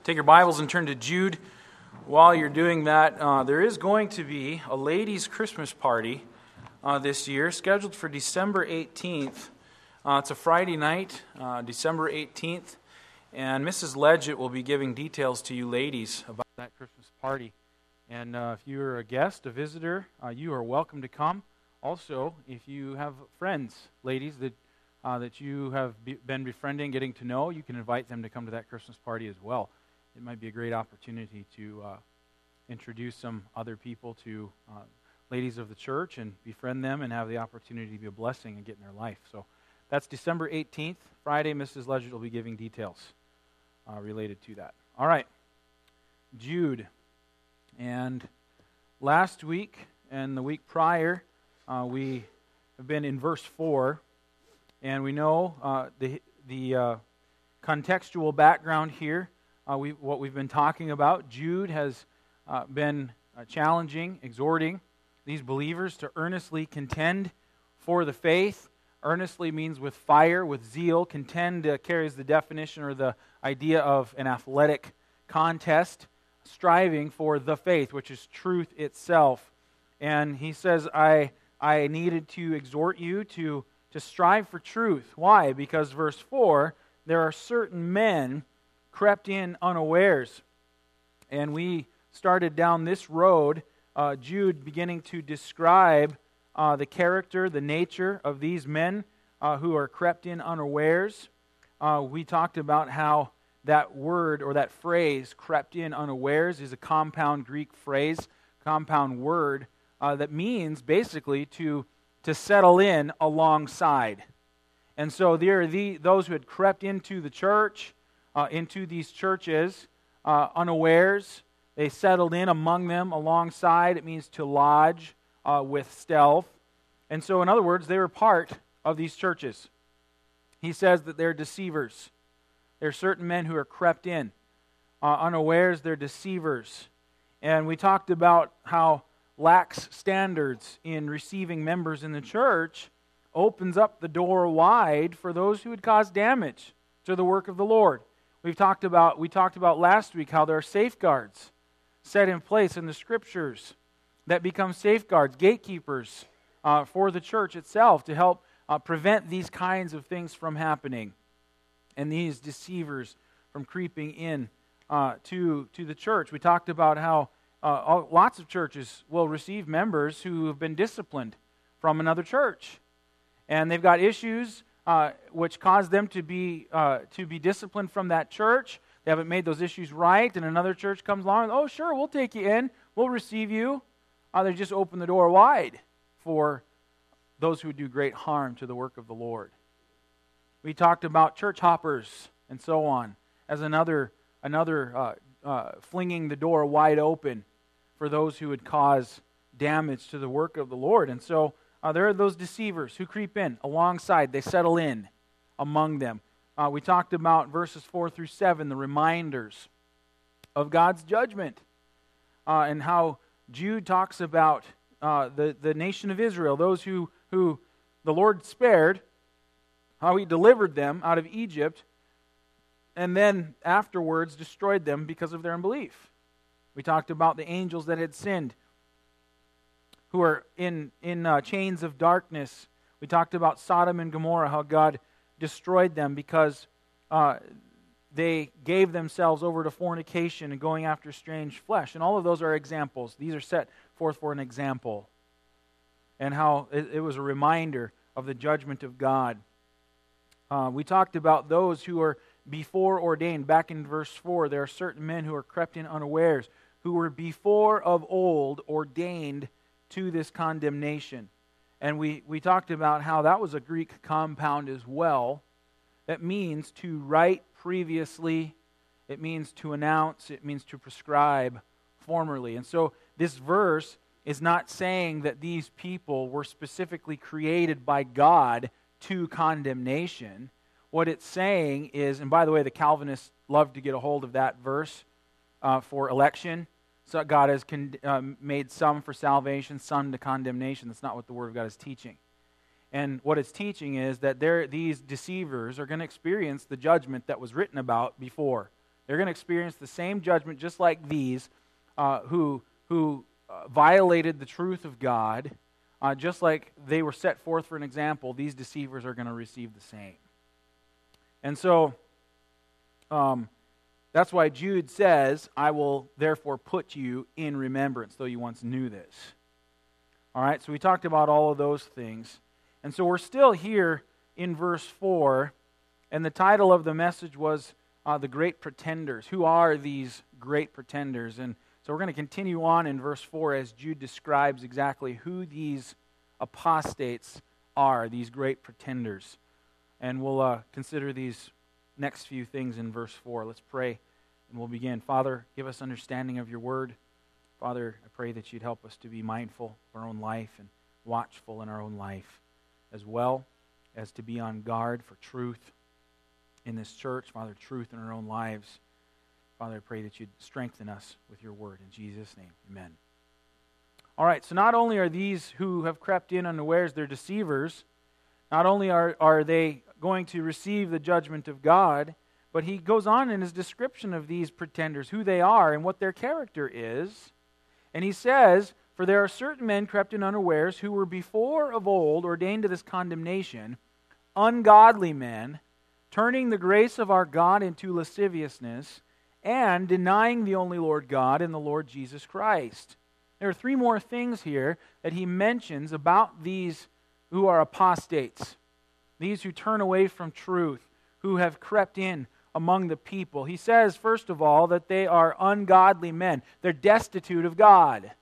Take your Bibles and turn to Jude. While you're doing that, there is going to be a ladies' Christmas party this year, scheduled for December 18th. It's a Friday night, December 18th, and Mrs. Leggett will be giving details to you ladies about that Christmas party. And if you're a guest, a visitor, you are welcome to come. Also, if you have friends, ladies, that you have been befriending, getting to know, you can invite them to come to that Christmas party as well. It might be a great opportunity to introduce some other people to ladies of the church and befriend them and have the opportunity to be a blessing and get in their life. So that's December 18th, Friday. Mrs. Leggett will be giving details related to that. All right, Jude. And last week and the week prior, we have been in verse 4, and we know the contextual background here. What we've been talking about. Jude has been challenging, exhorting these believers to earnestly contend for the faith. Earnestly means with fire, with zeal. Contend carries the definition or the idea of an athletic contest, striving for the faith, which is truth itself. And he says, I needed to exhort you to strive for truth. Why? Because verse 4, there are certain men crept in unawares. And we started down this road, Jude beginning to describe the character, the nature of these men who are crept in unawares. We talked about how that word or that phrase, crept in unawares, is a compound Greek phrase, compound word, that means basically to settle in alongside. And so there are those who had crept into the church, into these churches, unawares. They settled in among them alongside. It means to lodge with stealth. And so, in other words, they were part of these churches. He says that they're deceivers. There are certain men who are crept in. Unawares, they're deceivers. And we talked about how lax standards in receiving members in the church opens up the door wide for those who would cause damage to the work of the Lord. We talked about last week how there are safeguards set in place in the Scriptures that become safeguards, gatekeepers for the church itself to help prevent these kinds of things from happening and these deceivers from creeping in to the church. We talked about how lots of churches will receive members who have been disciplined from another church, and they've got issues which cause them to be disciplined from that church. They haven't made those issues right, and another church comes along, oh, sure, we'll take you in, we'll receive you. They just open the door wide for those who would do great harm to the work of the Lord. We talked about church hoppers and so on as another flinging the door wide open for those who would cause damage to the work of the Lord. And so there are those deceivers who creep in alongside. They settle in among them. We talked about verses 4 through 7, the reminders of God's judgment, and how Jude talks about the nation of Israel, those who the Lord spared, how He delivered them out of Egypt, and then afterwards destroyed them because of their unbelief. We talked about the angels that had sinned, who are in chains of darkness. We talked about Sodom and Gomorrah, how God destroyed them because they gave themselves over to fornication and going after strange flesh. And all of those are examples. These are set forth for an example. And how it was a reminder of the judgment of God. We talked about those who are before ordained. Back in verse 4, there are certain men who are crept in unawares, who were before of old ordained to this condemnation. And we talked about how that was a Greek compound as well. That means to write previously, it means to announce, it means to prescribe formerly. And so this verse is not saying that these people were specifically created by God to condemnation. What it's saying is, and by the way, the Calvinists love to get a hold of that verse for election. So God has made some for salvation, some to condemnation. That's not what the Word of God is teaching. And what it's teaching is that these deceivers are going to experience the judgment that was written about before. They're going to experience the same judgment just like these who violated the truth of God. Just like they were set forth for an example, these deceivers are going to receive the same. And so, that's why Jude says, I will therefore put you in remembrance, though you once knew this. All right, so we talked about all of those things. And so we're still here in verse 4, and the title of the message was The Great Pretenders. Who are these great pretenders? And so we're going to continue on in verse 4 as Jude describes exactly who these apostates are, these great pretenders. And we'll consider these next few things in verse 4. Let's pray and we'll begin. Father, give us understanding of your word. Father, I pray that you'd help us to be mindful of our own life and watchful in our own life, as well as to be on guard for truth in this church. Father, truth in our own lives. Father, I pray that you'd strengthen us with your word. In Jesus' name, amen. All right, so not only are these who have crept in unawares, they're deceivers. Not only are they going to receive the judgment of God, but he goes on in his description of these pretenders, who they are and what their character is. And he says, for there are certain men crept in unawares who were before of old ordained to this condemnation, ungodly men, turning the grace of our God into lasciviousness, and denying the only Lord God and the Lord Jesus Christ. There are three more things here that he mentions about these who are apostates, these who turn away from truth, who have crept in among the people. He says, first of all, that they are ungodly men. They're destitute of God.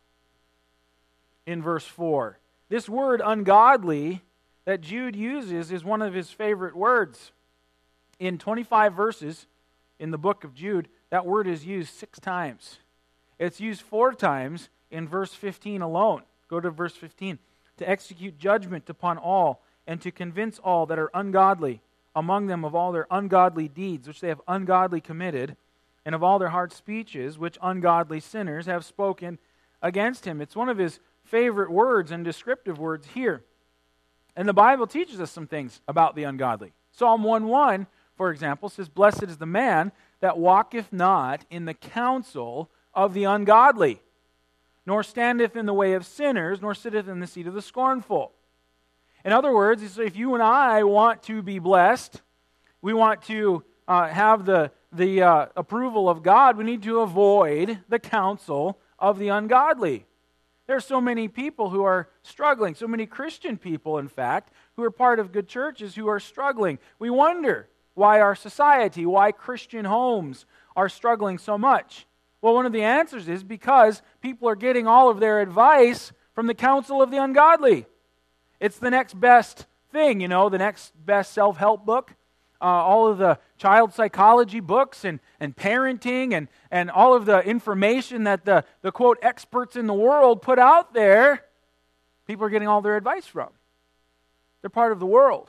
In verse 4. This word ungodly that Jude uses is one of his favorite words. In 25 verses in the book of Jude, that word is used 6 times. It's used 4 times in verse 15 alone. Go to verse 15. To execute judgment upon all, and to convince all that are ungodly among them of all their ungodly deeds, which they have ungodly committed, and of all their hard speeches, which ungodly sinners have spoken against him. It's one of his favorite words and descriptive words here. And the Bible teaches us some things about the ungodly. Psalm 1:1, for example, says, blessed is the man that walketh not in the counsel of the ungodly, nor standeth in the way of sinners, nor sitteth in the seat of the scornful. In other words, if you and I want to be blessed, we want to have the approval of God, we need to avoid the counsel of the ungodly. There are so many people who are struggling, so many Christian people, in fact, who are part of good churches who are struggling. We wonder why our society, why Christian homes are struggling so much. Well, one of the answers is because people are getting all of their advice from the counsel of the ungodly. It's the next best thing, the next best self-help book. All of the child psychology books and parenting and all of the information that the quote experts in the world put out there, people are getting all their advice from. They're part of the world.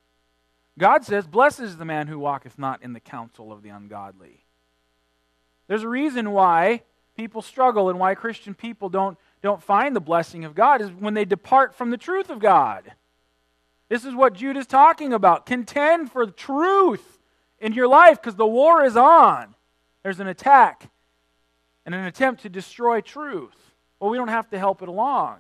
God says, blessed is the man who walketh not in the counsel of the ungodly. There's a reason why people struggle and why Christian people don't find the blessing of God is when they depart from the truth of God. This is what Jude is talking about. Contend for truth in your life because the war is on. There's an attack and an attempt to destroy truth. Well, we don't have to help it along.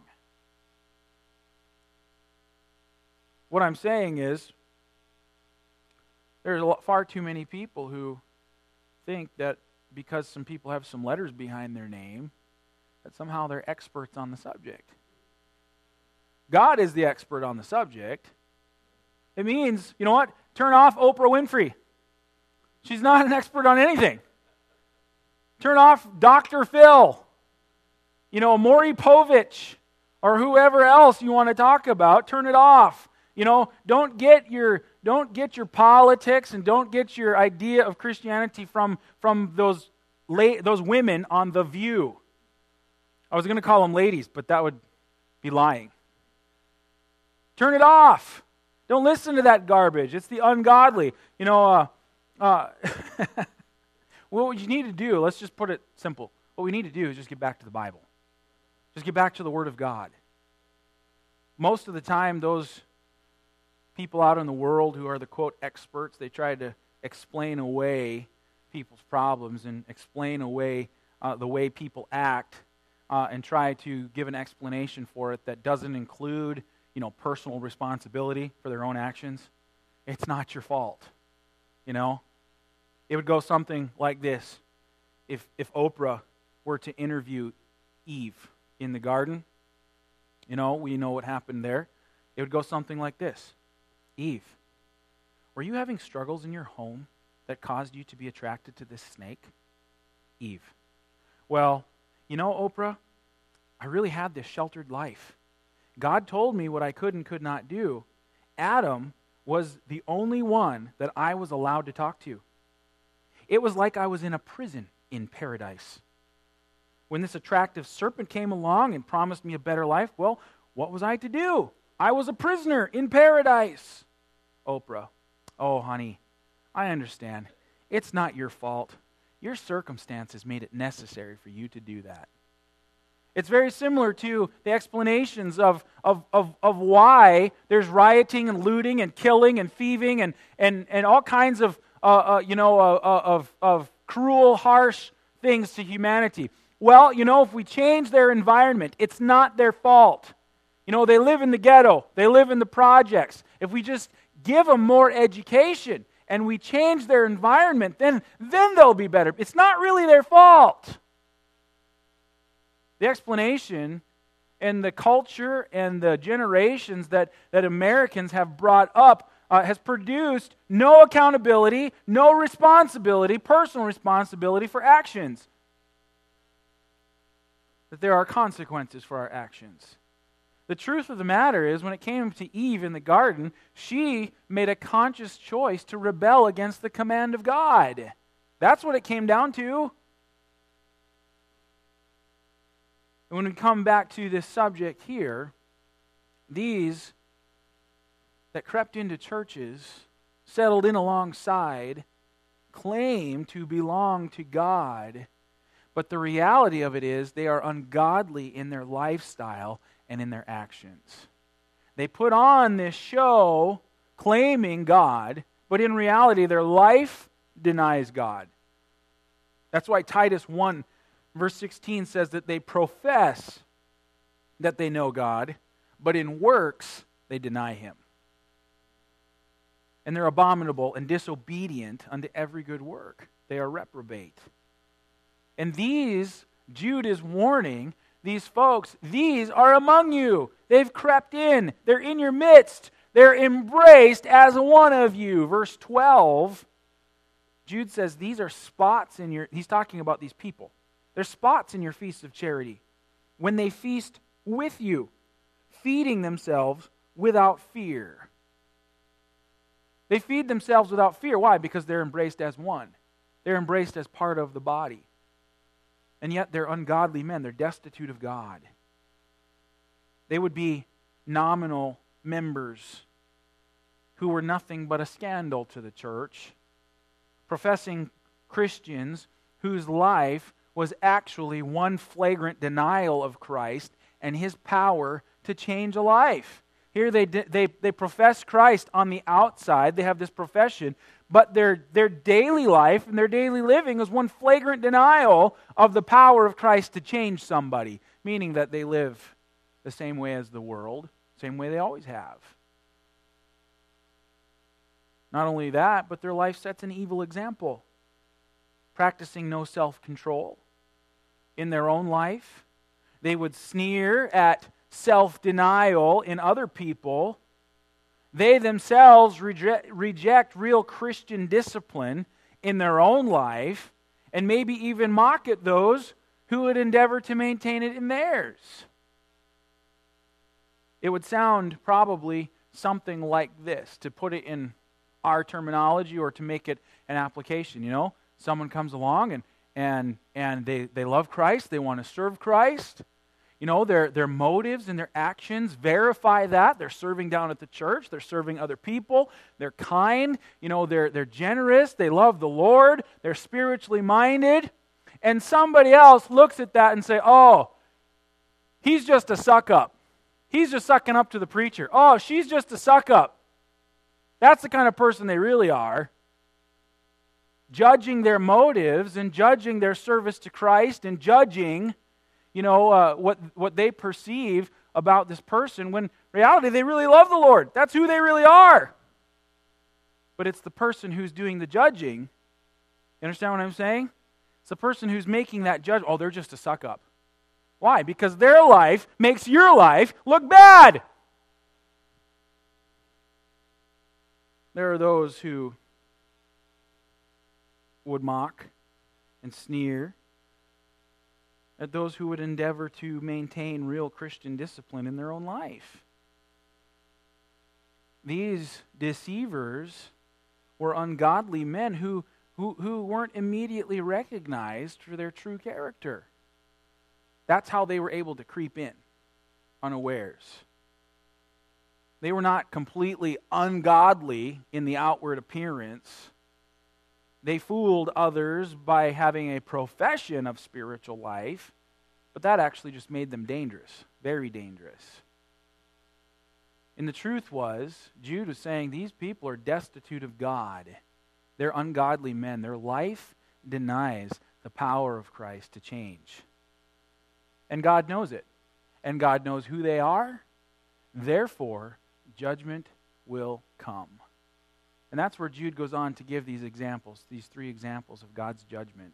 What I'm saying is there's far too many people who think that because some people have some letters behind their name, that somehow they're experts on the subject. God is the expert on the subject. It means, you know what? Turn off Oprah Winfrey. She's not an expert on anything. Turn off Dr. Phil. Maury Povich or whoever else you want to talk about. Turn it off. Don't get your politics and don't get your idea of Christianity from those women on The View. I was going to call them ladies, but that would be lying. Turn it off. Don't listen to that garbage. It's the ungodly. What you need to do, let's just put it simple. What we need to do is just get back to the Bible. Just get back to the Word of God. Most of the time, those people out in the world who are the, quote, experts, they try to explain away people's problems and explain away the way people act and try to give an explanation for it that doesn't include, personal responsibility for their own actions, it's not your fault. It would go something like this. If Oprah were to interview Eve in the garden, we know what happened there. It would go something like this. Eve, were you having struggles in your home that caused you to be attracted to this snake? Eve, well, Oprah, I really had this sheltered life. God told me what I could and could not do. Adam was the only one that I was allowed to talk to. It was like I was in a prison in paradise. When this attractive serpent came along and promised me a better life, well, what was I to do? I was a prisoner in paradise. Oprah, oh, honey, I understand. It's not your fault. Your circumstances made it necessary for you to do that. It's very similar to the explanations of why there's rioting and looting and killing and thieving and all kinds of cruel, harsh things to humanity. Well, if we change their environment, it's not their fault. They live in the ghetto. They live in the projects. If we just give them more education and we change their environment, then they'll be better. It's not really their fault. The explanation and the culture and the generations that Americans have brought up has produced no accountability, no responsibility, personal responsibility for actions. That there are consequences for our actions. The truth of the matter is, when it came to Eve in the garden, she made a conscious choice to rebel against the command of God. That's what it came down to. And when we come back to this subject here, these that crept into churches, settled in alongside, claim to belong to God, but the reality of it is they are ungodly in their lifestyle and in their actions. They put on this show claiming God, but in reality their life denies God. That's why Titus 1 verse 16 says that they profess that they know God, but in works they deny Him. And they're abominable and disobedient unto every good work. They are reprobate. And these, Jude is warning, these folks, these are among you. They've crept in. They're in your midst. They're embraced as one of you. Verse 12, Jude says these are spots in your, he's talking about these people. They're spots in your feasts of charity when they feast with you, feeding themselves without fear. They feed themselves without fear. Why? Because they're embraced as one. They're embraced as part of the body. And yet they're ungodly men. They're destitute of God. They would be nominal members who were nothing but a scandal to the church, professing Christians whose life was actually one flagrant denial of Christ and His power to change a life. Here they profess Christ on the outside. They have this profession, but their daily life and their daily living is one flagrant denial of the power of Christ to change somebody, meaning that they live the same way as the world, same way they always have. Not only that, but their life sets an evil example, practicing no self-control in their own life. They would sneer at self-denial in other people. They themselves reject real Christian discipline in their own life and maybe even mock at those who would endeavor to maintain it in theirs. It would sound probably something like this, to put it in our terminology or to make it an application. Someone comes along and they love Christ, they want to serve Christ. Their motives and their actions verify that. They're serving down at the church. They're serving other people. They're kind. They're generous. They love the Lord. They're spiritually minded. And somebody else looks at that and say, oh, he's just a suck-up. He's just sucking up to the preacher. Oh, she's just a suck-up. That's the kind of person they really are. judging their motives and judging their service to Christ and judging, what they perceive about this person, when in reality they really love the Lord. That's who they really are. But it's the person who's doing the judging. You understand what I'm saying? It's the person who's making that judge. Oh, they're just a suck up. Why? Because their life makes your life look bad. There are those who would mock and sneer at those who would endeavor to maintain real Christian discipline in their own life. These deceivers were ungodly men who weren't immediately recognized for their true character. That's how they were able to creep in unawares. They were not completely ungodly in the outward appearance. They fooled others by having a profession of spiritual life, but that actually just made them dangerous, very dangerous. And the truth was, Jude was saying these people are destitute of God. They're ungodly men. Their life denies the power of Christ to change. And God knows it. And God knows who they are. Therefore, judgment will come. And that's where Jude goes on to give these examples, these three examples of God's judgment.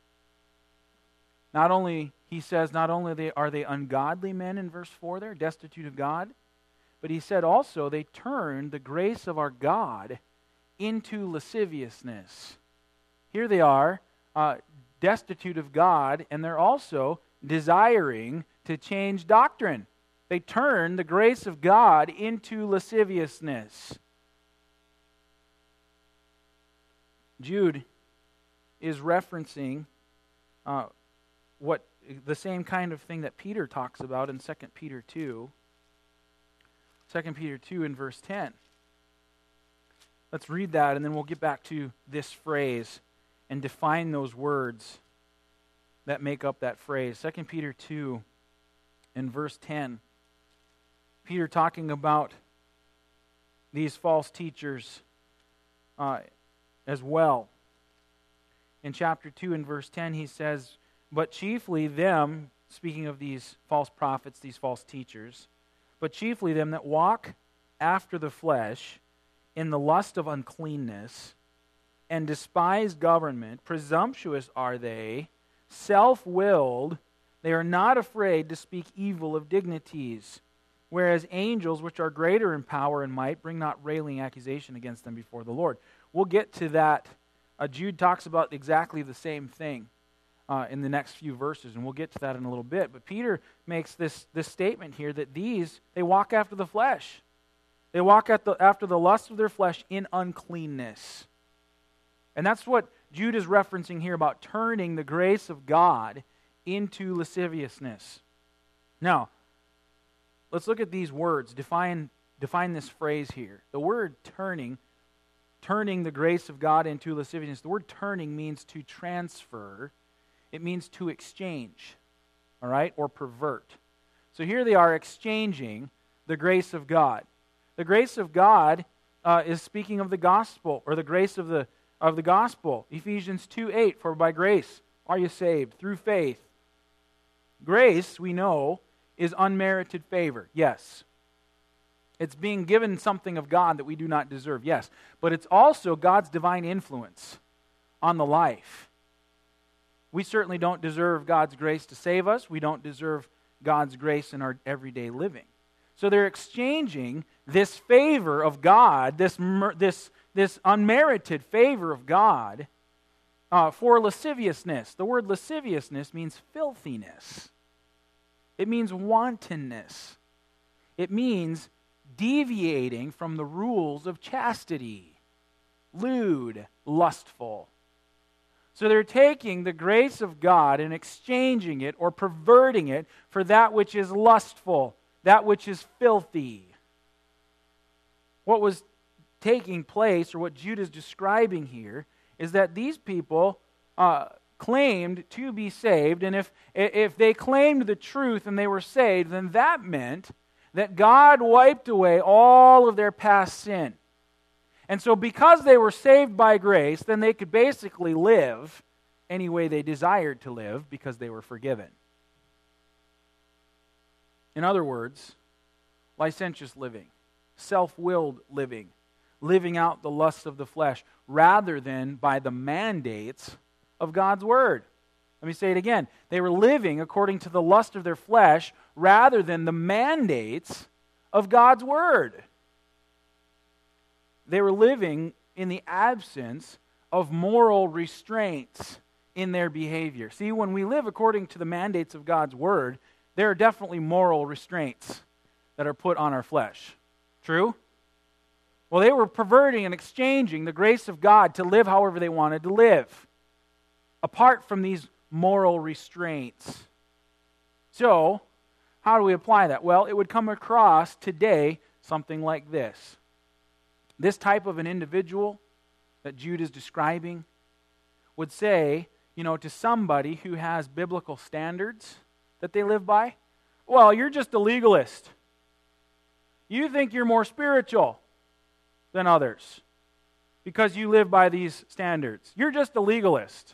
He says, not only are they ungodly men in verse 4 there, destitute of God, but he said also they turned the grace of our God into lasciviousness. Here they are, destitute of God, and they're also desiring to change doctrine. They turn the grace of God into lasciviousness. Jude is referencing the same kind of thing that Peter talks about in 2 Peter 2. 2 Peter 2 in verse 10. Let's read that, and then we'll get back to this phrase and define those words that make up that phrase. 2 Peter 2 in verse 10. Peter talking about these false teachers as well. In chapter 2 in verse 10 he says, but chiefly them, speaking of these false prophets, these false teachers, but chiefly them that walk after the flesh in the lust of uncleanness and despise government, presumptuous are they, self-willed, they are not afraid to speak evil of dignities, whereas angels, which are greater in power and might, bring not railing accusation against them before the Lord. We'll get to that. Jude talks about exactly the same thing in the next few verses, and we'll get to that in a little bit. But Peter makes this statement here that they walk after the flesh. They walk after the lust of their flesh in uncleanness. And that's what Jude is referencing here about turning the grace of God into lasciviousness. Now, let's look at these words. Define this phrase here. The word turning the grace of God into lasciviousness. The word turning means to transfer. It means to exchange, all right, or pervert. So here they are exchanging the grace of God. The grace of God is speaking of the gospel, or the grace of the gospel. Ephesians 2:8, for by grace are you saved through faith. Grace, we know, is unmerited favor. Yes. It's being given something of God that we do not deserve. Yes. But it's also God's divine influence on the life. We certainly don't deserve God's grace to save us. We don't deserve God's grace in our everyday living. So they're exchanging this favor of God, this unmerited favor of God, for lasciviousness. The word lasciviousness means filthiness. It means wantonness. It means deviating from the rules of chastity, lewd, lustful. So they're taking the grace of God and exchanging it or perverting it for that which is lustful, that which is filthy. What was taking place, or what Jude is describing here, is that these people claimed to be saved, and if they claimed the truth and they were saved, then that meant that God wiped away all of their past sin. And so because they were saved by grace, then they could basically live any way they desired to live because they were forgiven. In other words, licentious living, self-willed living, living out the lusts of the flesh, rather than by the mandates of God's Word. Let me say it again. They were living according to the lust of their flesh, rather than the mandates of God's Word. They were living in the absence of moral restraints in their behavior. See, when we live according to the mandates of God's Word, there are definitely moral restraints that are put on our flesh. True? Well, they were perverting and exchanging the grace of God to live however they wanted to live, apart from these moral restraints. So, how do we apply that? Well, it would come across today something like this. This type of an individual that Jude is describing would say, to somebody who has biblical standards that they live by, well, you're just a legalist. You think you're more spiritual than others because you live by these standards. You're just a legalist.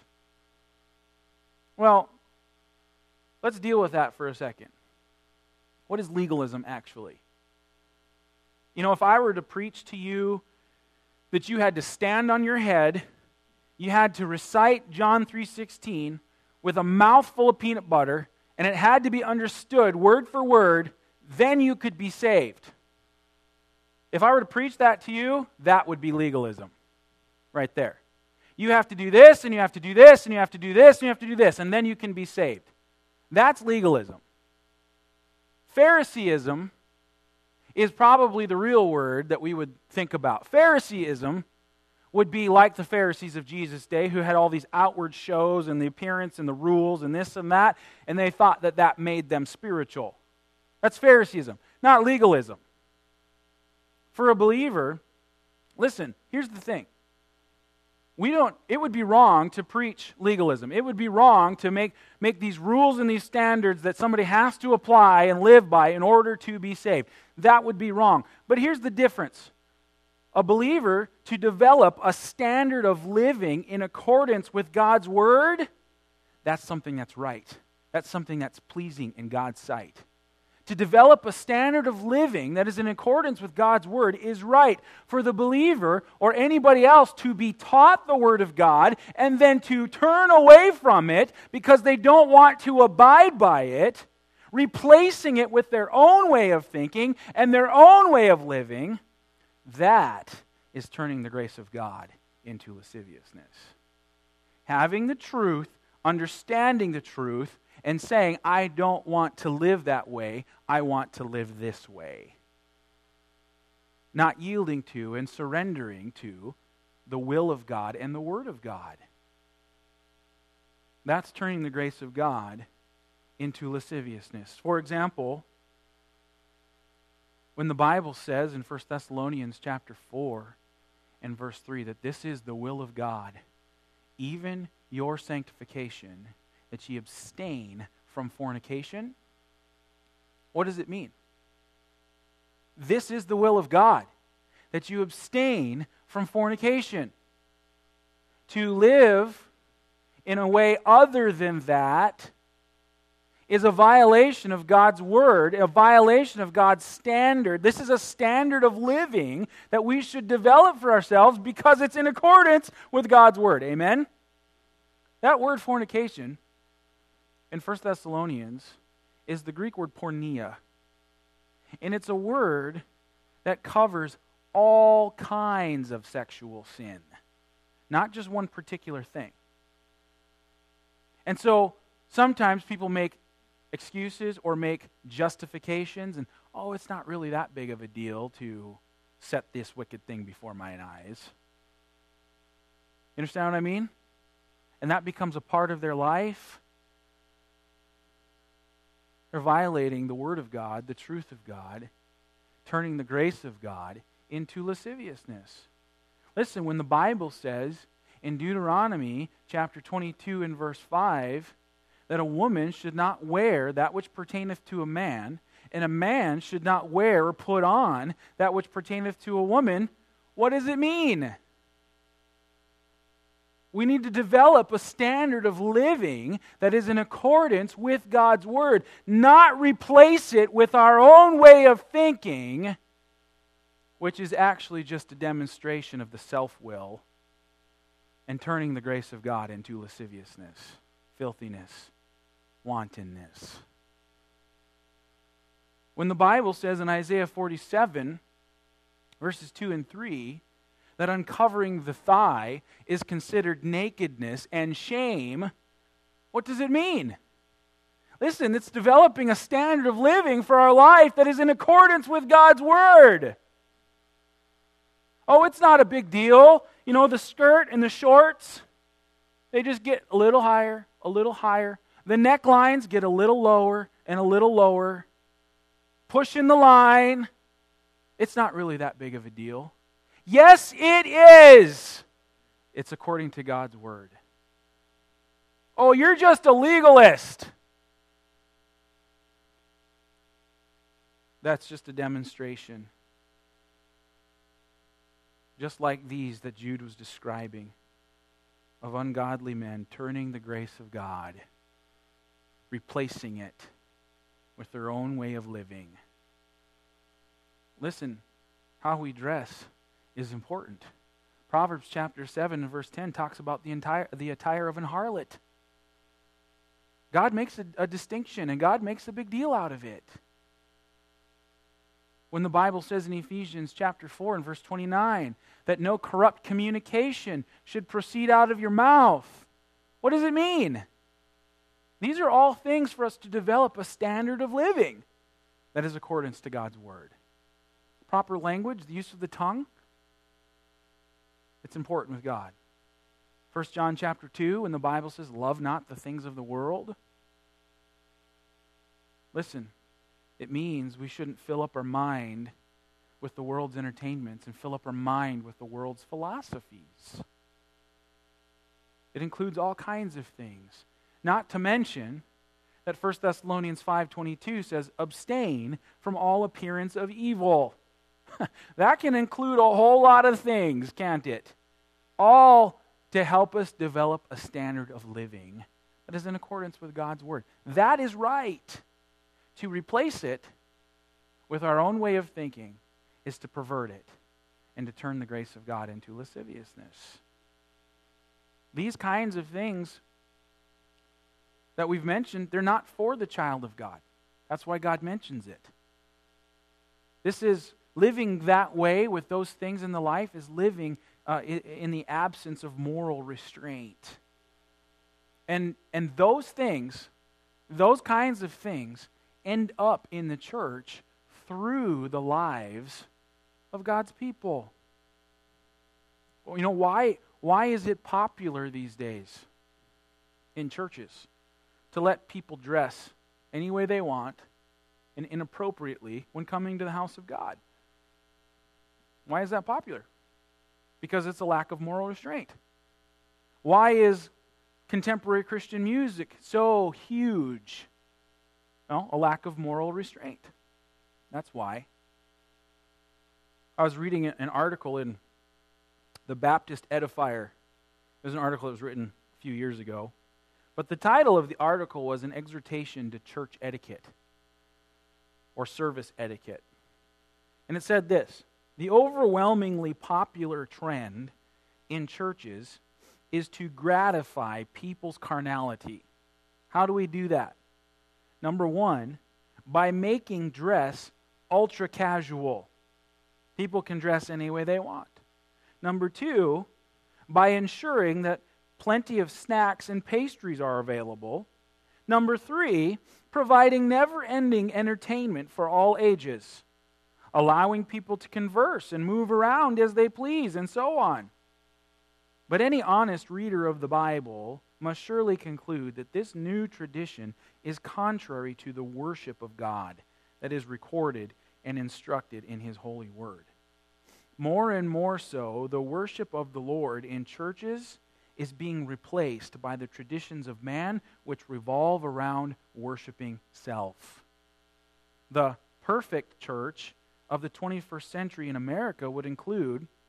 Well, let's deal with that for a second. What is legalism actually? If I were to preach to you that you had to stand on your head, you had to recite John 3:16 with a mouthful of peanut butter, and it had to be understood word for word, then you could be saved. If I were to preach that to you, that would be legalism right there. You have to do this, and you have to do this, and you have to do this, and you have to do this, and then you can be saved. That's legalism. Phariseeism is probably the real word that we would think about. Phariseeism would be like the Pharisees of Jesus' day, who had all these outward shows and the appearance and the rules and this and that, and they thought that that made them spiritual. That's Phariseeism, not legalism. For a believer, listen, here's the thing. It would be wrong to preach legalism. It would be wrong to make these rules and these standards that somebody has to apply and live by in order to be saved. That would be wrong. But here's the difference. A believer, to develop a standard of living in accordance with God's Word, that's something that's right. That's something that's pleasing in God's sight. To develop a standard of living that is in accordance with God's Word is right. For the believer or anybody else to be taught the Word of God and then to turn away from it because they don't want to abide by it, replacing it with their own way of thinking and their own way of living, that is turning the grace of God into lasciviousness. Having the truth, understanding the truth, and saying, I don't want to live that way, I want to live this way. Not yielding to and surrendering to the will of God and the Word of God. That's turning the grace of God into lasciviousness. For example, when the Bible says in 1 Thessalonians chapter 4 and verse 3 that this is the will of God, even your sanctification, that ye abstain from fornication. What does it mean? This is the will of God, that you abstain from fornication. To live in a way other than that is a violation of God's Word, a violation of God's standard. This is a standard of living that we should develop for ourselves because it's in accordance with God's Word. Amen? That word fornication in 1 Thessalonians is the Greek word porneia. And it's a word that covers all kinds of sexual sin, not just one particular thing. And so sometimes people make excuses or make justifications and, it's not really that big of a deal to set this wicked thing before mine eyes. You understand what I mean? And that becomes a part of their life. They're violating the Word of God, the truth of God, turning the grace of God into lasciviousness. Listen, when the Bible says in Deuteronomy chapter 22 and verse 5 that a woman should not wear that which pertaineth to a man, and a man should not wear or put on that which pertaineth to a woman, What does it mean? We need to develop a standard of living that is in accordance with God's Word, not replace it with our own way of thinking, which is actually just a demonstration of the self-will and turning the grace of God into lasciviousness, filthiness, wantonness. When the Bible says in Isaiah 47, verses 2 and 3, that uncovering the thigh is considered nakedness and shame, what does it mean? Listen, it's developing a standard of living for our life that is in accordance with God's Word. Oh, it's not a big deal. You know, the skirt and the shorts, they just get a little higher, a little higher. The necklines get a little lower and a little lower. Pushing the line. It's not really that big of a deal. Yes, it is. It's according to God's Word. Oh, you're just a legalist. That's just a demonstration. Just like these that Jude was describing, of ungodly men turning the grace of God, replacing it with their own way of living. Listen, how we dress is important. Proverbs chapter 7 and verse 10 talks about the attire of an harlot. God makes a distinction, and God makes a big deal out of it. When the Bible says in Ephesians chapter 4 and verse 29 that no corrupt communication should proceed out of your mouth, what does it mean? These are all things for us to develop a standard of living that is accordance to God's Word. Proper language, the use of the tongue, it's important with God. 1 John chapter 2, when the Bible says, love not the things of the world. Listen, it means we shouldn't fill up our mind with the world's entertainments and fill up our mind with the world's philosophies. It includes all kinds of things. Not to mention that 1 Thessalonians 5:22 says, abstain from all appearance of evil. That can include a whole lot of things, can't it? All to help us develop a standard of living that is in accordance with God's Word. That is right. To replace it with our own way of thinking is to pervert it and to turn the grace of God into lasciviousness. These kinds of things that we've mentioned, they're not for the child of God. That's why God mentions it. This is living that way with those things in the life is living in the absence of moral restraint. And those things, those kinds of things, end up in the church through the lives of God's people. Well, you know, why is it popular these days in churches to let people dress any way they want and inappropriately when coming to the house of God? Why is that popular? Because it's a lack of moral restraint. Why is contemporary Christian music so huge? Well, a lack of moral restraint. That's why. I was reading an article in the Baptist Edifier. There's an article that was written a few years ago. But the title of the article was an exhortation to church etiquette or service etiquette. And it said this: the overwhelmingly popular trend in churches is to gratify people's carnality. How do we do that? Number one, by making dress ultra casual. People can dress any way they want. Number two, by ensuring that plenty of snacks and pastries are available. Number three, providing never-ending entertainment for all ages, allowing people to converse and move around as they please, and so on. But any honest reader of the Bible must surely conclude that this new tradition is contrary to the worship of God that is recorded and instructed in His holy word. More and more so, the worship of the Lord in churches is being replaced by the traditions of man which revolve around worshiping self. The perfect church of the 21st century in America would include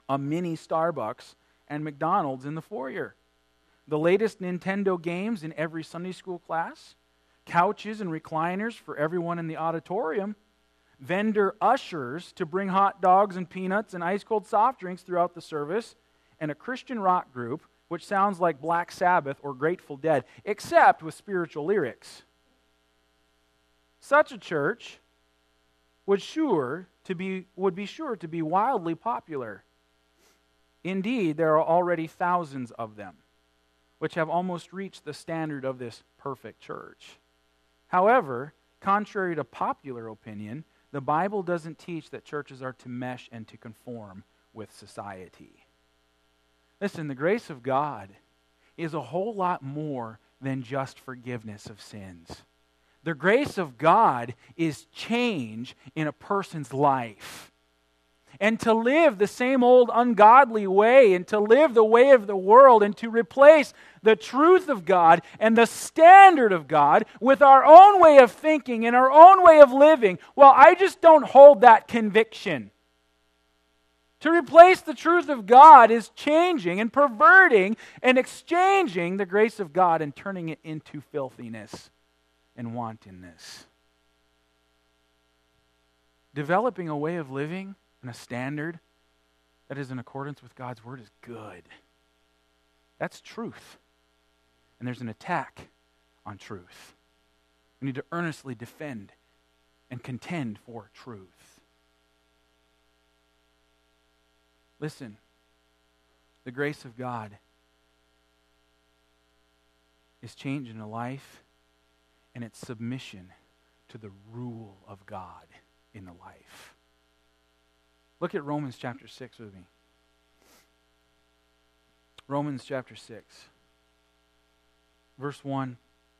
a mini Starbucks and McDonald's in the foyer, the latest Nintendo games in every Sunday school class, couches and recliners for everyone in the auditorium, vendor ushers to bring hot dogs and peanuts and ice-cold soft drinks throughout the service, and a Christian rock group which sounds like Black Sabbath or Grateful Dead, except with spiritual lyrics. Such a church would be sure to be wildly popular. Indeed, there are already thousands of them, which have almost reached the standard of this perfect church. However, contrary to popular opinion, the Bible doesn't teach that churches are to mesh and to conform with society. Listen, the grace of God is a whole lot more than just forgiveness of sins. The grace of God is change in a person's life. And to live the same old ungodly way, and to live the way of the world, and to replace the truth of God and the standard of God with our own way of thinking and our own way of living, well, I just don't hold that conviction. To replace the truth of God is changing and perverting and exchanging the grace of God and turning it into filthiness and wantonness. Developing a way of living and a standard that is in accordance with God's Word is good. That's truth. And there's an attack on truth. We need to earnestly defend and contend for truth. Listen, the grace of God is changing a life, and it's submission to the rule of God in the life. Look at Romans chapter 6 with me. Romans chapter 6, verse 1.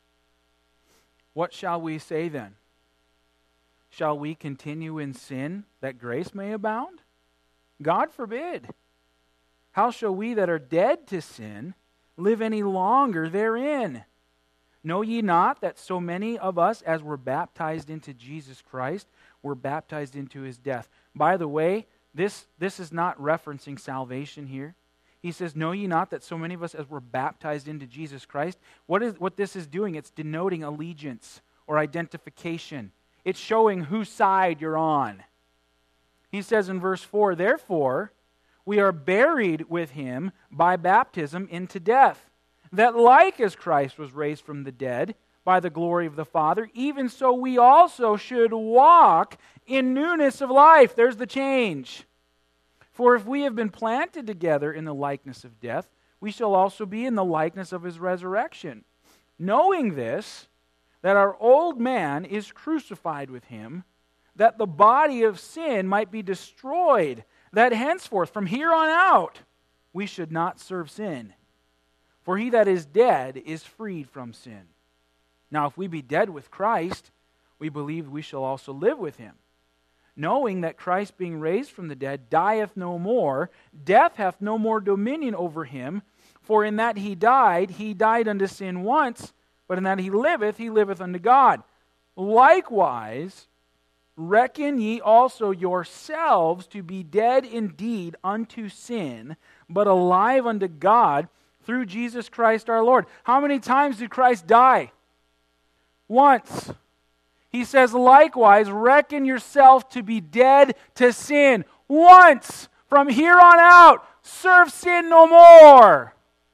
What shall we say then? Shall we continue in sin that grace may abound? God forbid. How shall we that are dead to sin live any longer therein? Know ye not that so many of us as were baptized into Jesus Christ were baptized into his death? By the way, this is not referencing salvation here. He says, know ye not that so many of us as were baptized into Jesus Christ? What this is doing, it's denoting allegiance or identification. It's showing whose side you're on. He says in verse 4, therefore, we are buried with him by baptism into death, that like as Christ was raised from the dead by the glory of the Father, even so we also should walk in newness of life. There's the change. For if we have been planted together in the likeness of death, we shall also be in the likeness of his resurrection. Knowing this, that our old man is crucified with him, that the body of sin might be destroyed, that henceforth, from here on out, we should not serve sin. For he that is dead is freed from sin. Now, if we be dead with Christ, we believe we shall also live with him. Knowing that Christ, being raised from the dead, dieth no more, death hath no more dominion over him. For in that he died unto sin once, but in that he liveth unto God. Likewise, reckon ye also yourselves to be dead indeed unto sin, but alive unto God through Jesus Christ our Lord. How many times did Christ die? Once. He says, likewise, reckon yourself to be dead to sin. Once. From here on out, serve sin no more.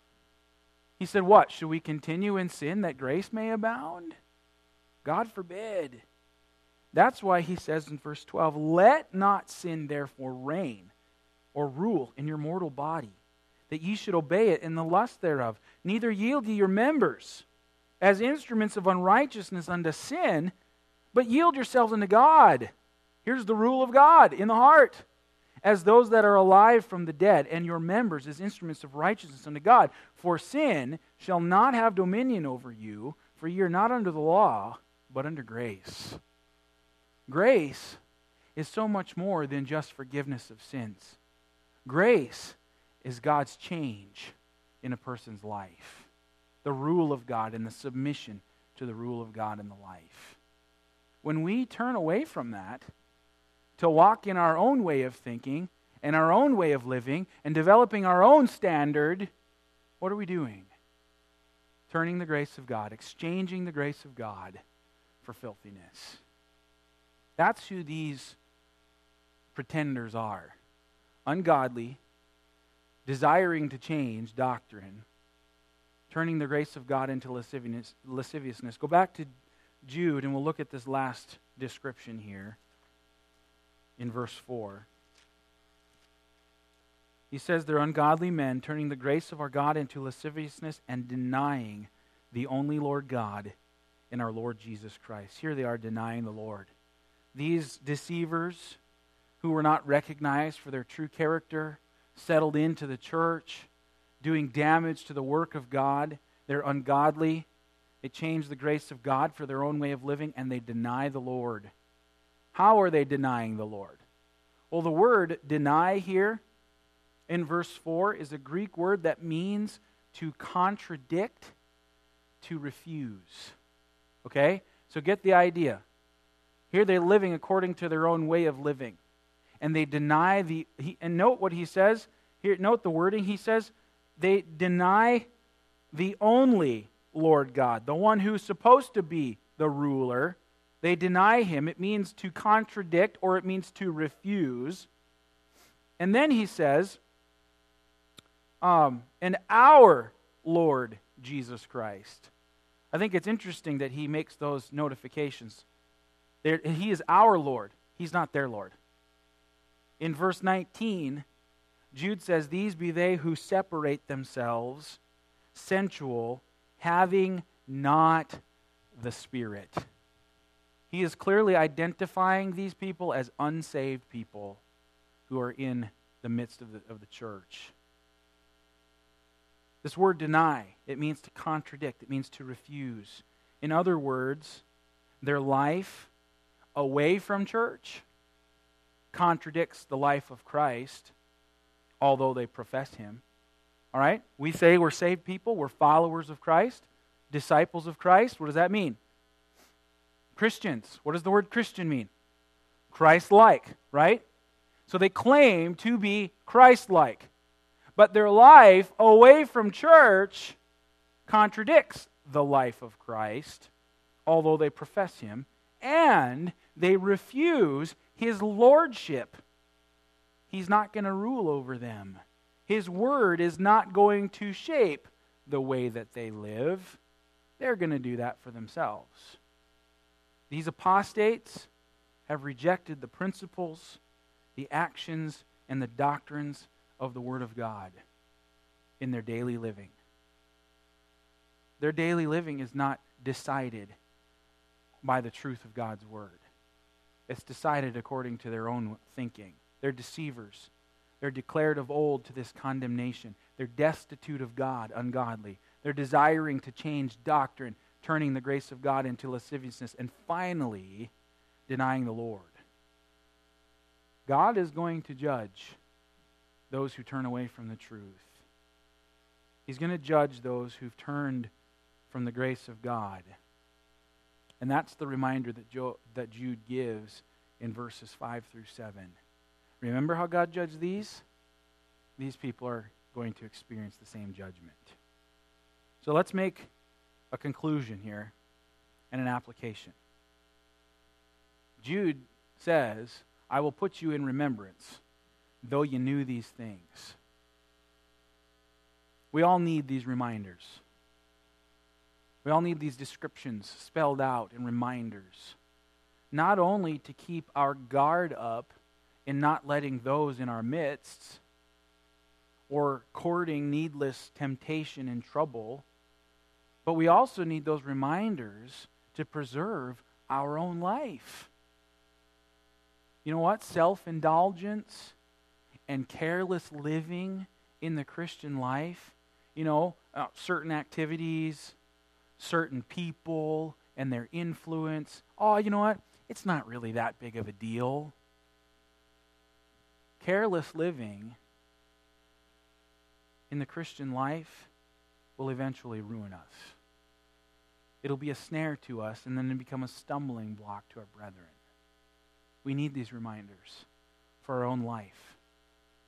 He said, what? Should we continue in sin that grace may abound? God forbid. That's why he says in verse 12, let not sin therefore reign or rule in your mortal body, that ye should obey it in the lust thereof. Neither yield ye your members as instruments of unrighteousness unto sin, but yield yourselves unto God. Here's the rule of God in the heart. As those that are alive from the dead, and your members as instruments of righteousness unto God. For sin shall not have dominion over you, for ye are not under the law, but under grace. Grace is so much more than just forgiveness of sins. Grace is God's change in a person's life. The rule of God and the submission to the rule of God in the life. When we turn away from that to walk in our own way of thinking and our own way of living and developing our own standard, what are we doing? Turning the grace of God, exchanging the grace of God for filthiness. That's who these pretenders are. Ungodly, desiring to change doctrine, turning the grace of God into lasciviousness. Go back to Jude and we'll look at this last description here in verse 4. He says, they're ungodly men, turning the grace of our God into lasciviousness and denying the only Lord God in our Lord Jesus Christ. Here they are denying the Lord. These deceivers who were not recognized for their true character, settled into the church, doing damage to the work of God. They're ungodly. They change the grace of God for their own way of living, and they deny the Lord. How are they denying the Lord? Well, the word deny here in verse 4 is a Greek word that means to contradict, to refuse. Okay? So get the idea. Here they're living according to their own way of living. And they deny and note what he says. Here, note the wording. He says, they deny the only Lord God, the one who's supposed to be the ruler. They deny him. It means to contradict, or it means to refuse. And then he says, and our Lord Jesus Christ. I think it's interesting that he makes those notifications. He is our Lord. He's not their Lord. In verse 19, Jude says, these be they who separate themselves, sensual, having not the Spirit. He is clearly identifying these people as unsaved people who are in the midst of the church. This word deny, it means to contradict, it means to refuse. In other words, their life away from church contradicts the life of Christ, although they profess him. All right? We say we're saved people, we're followers of Christ, disciples of Christ. What does that mean? Christians. What does the word Christian mean? Christ-like, right? So they claim to be Christ-like, but their life away from church contradicts the life of Christ, although they profess him, and they refuse his lordship. He's not going to rule over them. His word is not going to shape the way that they live. They're going to do that for themselves. These apostates have rejected the principles, the actions, and the doctrines of the Word of God in their daily living. Their daily living is not decided by the truth of God's Word. It's decided according to their own thinking. They're deceivers. They're declared of old to this condemnation. They're destitute of God, ungodly. They're desiring to change doctrine, turning the grace of God into lasciviousness, and finally, denying the Lord. God is going to judge those who turn away from the truth. He's going to judge those who've turned from the grace of God. And that's the reminder that Jude gives in verses 5 through 7. Remember how God judged these? These people are going to experience the same judgment. So let's make a conclusion here and an application. Jude says, I will put you in remembrance, though you knew these things. We all need these reminders. We all need these descriptions spelled out and reminders. Not only to keep our guard up in not letting those in our midst or courting needless temptation and trouble, but we also need those reminders to preserve our own life. You know what? Self-indulgence and careless living in the Christian life, certain activities, certain people, and their influence. Oh, you know what? It's not really that big of a deal. Careless living in the Christian life will eventually ruin us. It'll be a snare to us, and then it'll become a stumbling block to our brethren. We need these reminders for our own life.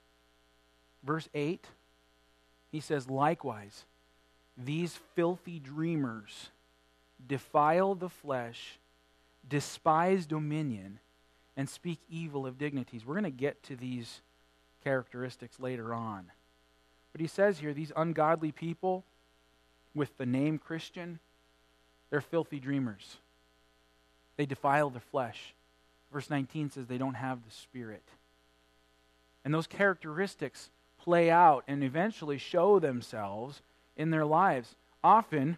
verse 8, he says, likewise, these filthy dreamers defile the flesh, despise dominion, and speak evil of dignities. We're going to get to these characteristics later on. But he says here, these ungodly people with the name Christian, they're filthy dreamers. They defile the flesh. Verse 19 says they don't have the Spirit. And those characteristics play out and eventually show themselves in their lives. Often,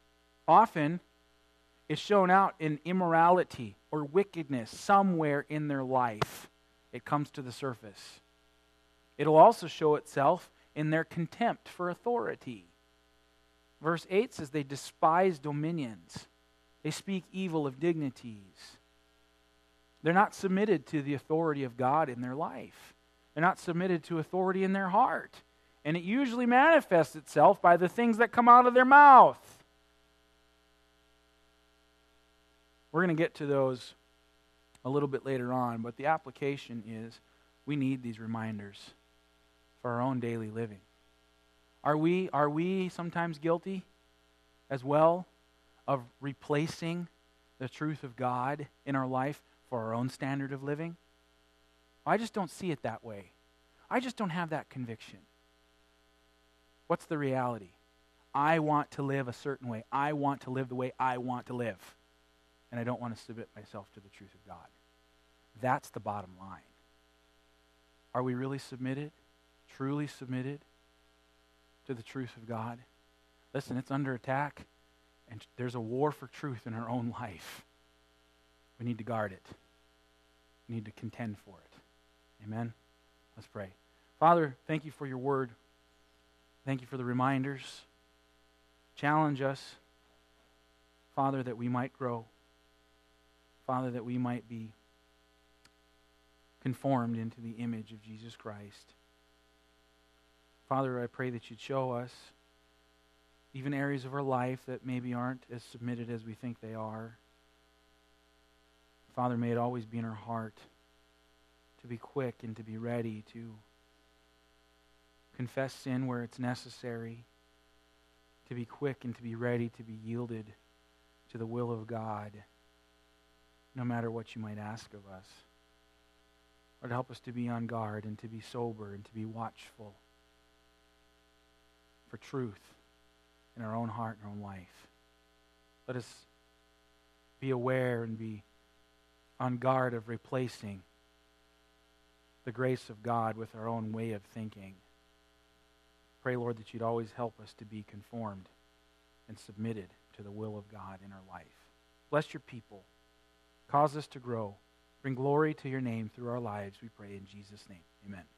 it's shown out in immorality or wickedness somewhere in their life. It comes to the surface. It'll also show itself in their contempt for authority. Verse 8 says they despise dominions. They speak evil of dignities. They're not submitted to the authority of God in their life. They're not submitted to authority in their heart. And it usually manifests itself by the things that come out of their mouth. We're going to get to those a little bit later on, but the application is we need these reminders for our own daily living. Are we sometimes guilty as well of replacing the truth of God in our life for our own standard of living? I just don't see it that way. I just don't have that conviction. What's the reality? I want to live a certain way. I want to live the way I want to live. And I don't want to submit myself to the truth of God. That's the bottom line. Are we really submitted, truly submitted to the truth of God? Listen, it's under attack, and there's a war for truth in our own life. We need to guard it. We need to contend for it. Amen? Let's pray. Father, thank you for your word. Thank you for the reminders. Challenge us, Father, that we might grow. Father, that we might be conformed into the image of Jesus Christ. Father, I pray that you'd show us even areas of our life that maybe aren't as submitted as we think they are. Father, may it always be in our heart to be quick and to be ready to confess sin where it's necessary, to be quick and to be ready to be yielded to the will of God, no matter what you might ask of us. Lord, help us to be on guard and to be sober and to be watchful for truth in our own heart and our own life. Let us be aware and be on guard of replacing the grace of God with our own way of thinking. Pray, Lord, that you'd always help us to be conformed and submitted to the will of God in our life. Bless your people. Cause us to grow. Bring glory to your name through our lives, we pray in Jesus' name. Amen.